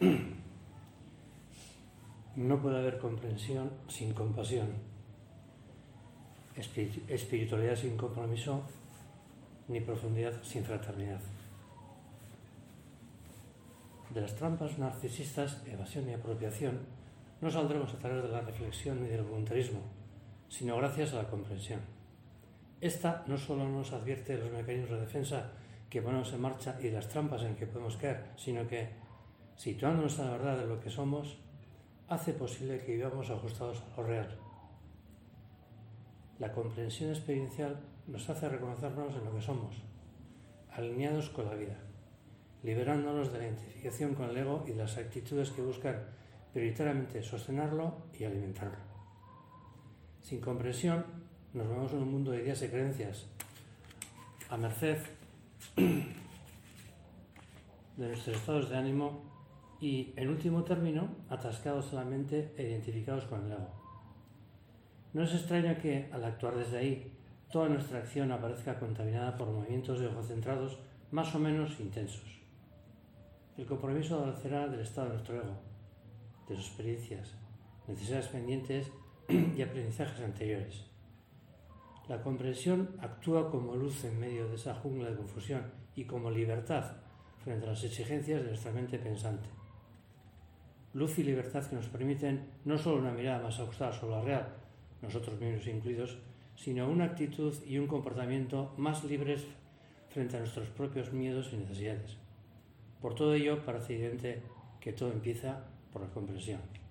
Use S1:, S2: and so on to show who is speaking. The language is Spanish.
S1: No puede haber comprensión sin compasión, espiritualidad sin compromiso, ni profundidad sin fraternidad. De las trampas narcisistas, evasión y apropiación, no saldremos a través de la reflexión ni del voluntarismo, sino gracias a la comprensión. Esta no solo nos advierte de los mecanismos de defensa que ponemos en marcha y de las trampas en que podemos caer, sino que, situándonos a la verdad de lo que somos, hace posible que vivamos ajustados a lo real. La comprensión experiencial nos hace reconocernos en lo que somos, alineados con la vida, liberándonos de la identificación con el ego y de las actitudes que buscan prioritariamente sostenerlo y alimentarlo. Sin comprensión, nos movemos en un mundo de ideas y creencias, a merced de nuestros estados de ánimo y, en último término, atascados solamente e identificados con el ego. No es extraño que, al actuar desde ahí, toda nuestra acción aparezca contaminada por movimientos egocentrados más o menos intensos. El compromiso adolecerá del estado de nuestro ego, de sus experiencias, necesidades pendientes y aprendizajes anteriores. La comprensión actúa como luz en medio de esa jungla de confusión y como libertad frente a las exigencias de nuestra mente pensante. Luz y libertad que nos permiten no solo una mirada más ajustada sobre la real, nosotros mismos incluidos, sino una actitud y un comportamiento más libres frente a nuestros propios miedos y necesidades. Por todo ello, parece evidente que todo empieza por la comprensión.